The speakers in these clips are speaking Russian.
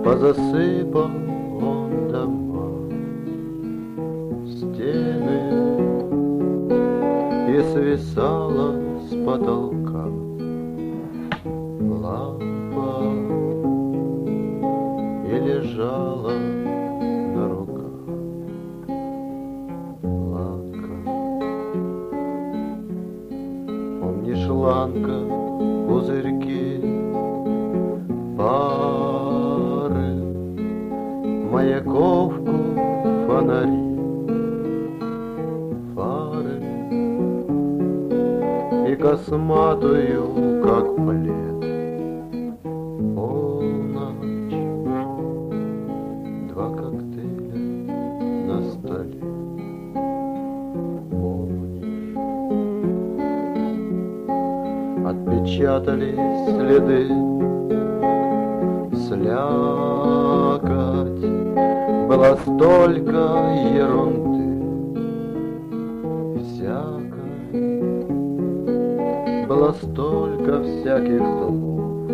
Позасыпал он дома, стены, и свисала с потолка лампа и лежала на руках ланка. Помнишь, ланка, пузырьки, пары, маяковку, фонари, фары и косматую, как плед, полночь, два коктейля на столе. Помнишь, отпечатались следы, слякоть, было столько ерунды всякой, было столько всяких слов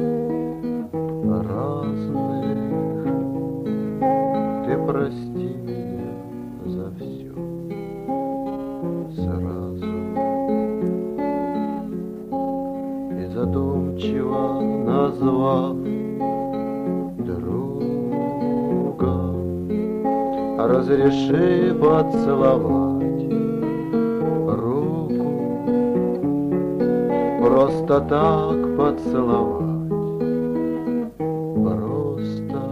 разных. Ты прости меня за все сразу. И задумчиво назвав разреши поцеловать руку, просто так поцеловать, просто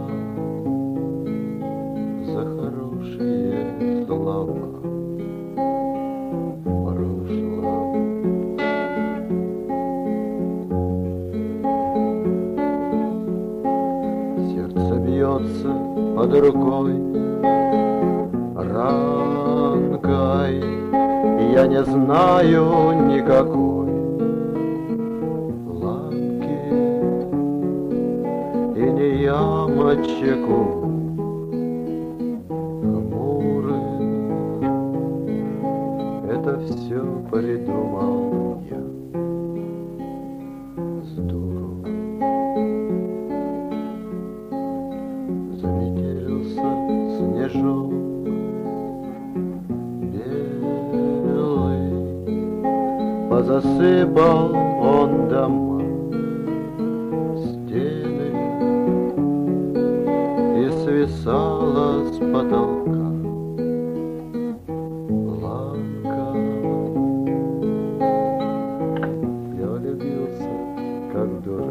за хорошие слова в прошлом. Сердце бьется под рукой ранкой, и я не знаю никакой ланки и не ямочек хмурых. Это все придумал я с дуру. Заметелился снежок позасыпал он дома, стены, и свисала с потолка ланка. Я влюбился, как дурак.